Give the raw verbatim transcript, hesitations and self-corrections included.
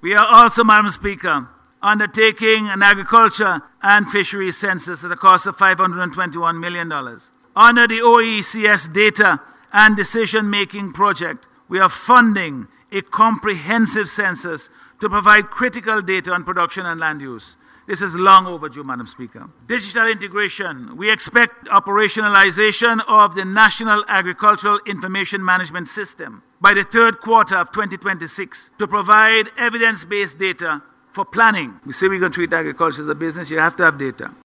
We are also, Madam Speaker, undertaking an agriculture and fisheries census at a cost of five hundred twenty-one million dollars. Under the O E C S Data and Decision-Making Project, we are funding a comprehensive census to provide critical data on production and land use. This is long overdue, Madam Speaker. Digital integration. We expect operationalization of the National Agricultural Information Management System by the third quarter of twenty twenty-six to provide evidence-based data for planning. We say we're going to treat agriculture as a business, you have to have data.